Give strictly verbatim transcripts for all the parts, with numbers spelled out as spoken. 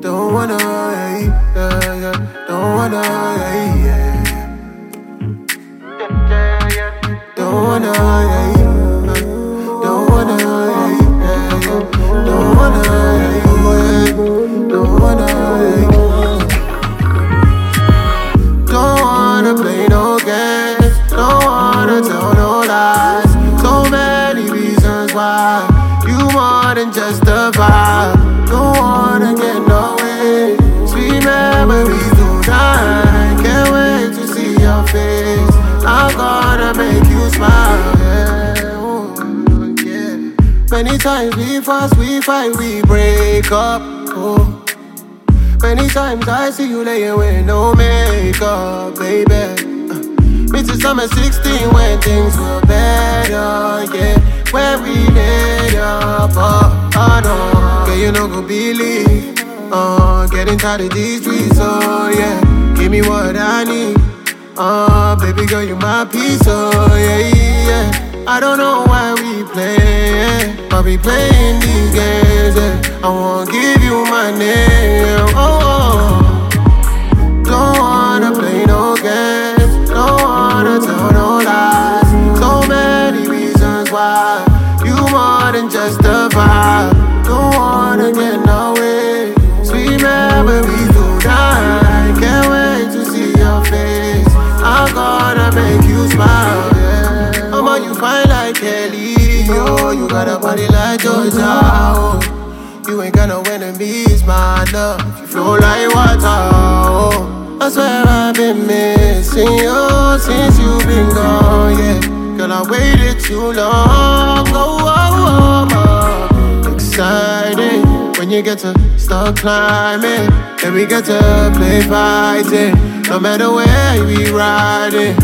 don't wanna, yeah, yeah, yeah. Don't wanna, yeah, yeah. Don't wanna, yeah, yeah. Don't wanna, yeah, yeah, yeah. Don't wanna, yeah, yeah. Don't wanna, yeah. Don't wanna play no games. Don't wanna tell no lies. So many reasons why you more than just a vibe. Don't wanna get no way. Sweet memories tonight. Can't wait to see your face. I'm gonna make you smile, yeah. Ooh, yeah. Many times we fuss, we fight, we break up. Oh. Many times I see you laying with no makeup, baby. Uh, me to summer sixteen when things were better, yeah. When we laid up, oh, oh no. Girl, you no go believe. Uh, getting tired of these streets, oh yeah. Give me what I need. Uh, baby girl, you my peace, oh yeah, yeah. I don't know why we play, yeah. But we playing these games, yeah. I wanna give you my name, oh, oh. Don't wanna play no games. Don't wanna tell no lies. So many reasons why you more than just a vibe. Don't wanna get no way. Sweet memories tonight. Can't wait to see your face. I'm gonna make you smile, yeah. Mama, you fine like Kelly, oh. You got a body like Georgia, oh. You ain't got no enemies, my love. You flow like water, oh. I swear I've been missing you since you've been gone, yeah. Girl, I waited too long, oh, oh, oh, oh. Exciting when you get to start climbing. Then we get to play fighting. No matter where we riding.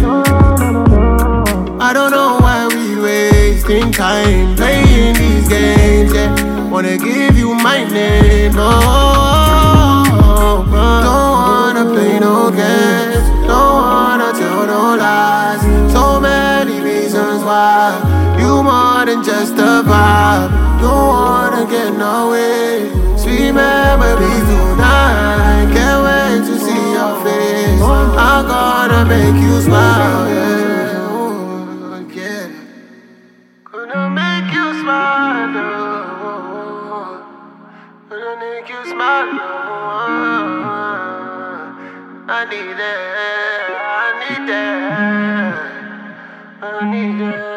I don't know why we wasting time playing these games, yeah. Wanna give you my name, oh, oh, oh. Don't wanna play no games. Don't wanna tell no lies. So many reasons why you more than just a vibe. Don't wanna get no way. Sweet memories tonight. Can't wait to see your face. I'm gonna make you smile, yeah. Gonna make you smile, oh. Gonna make you smile, oh. I need that, I need that, I need that.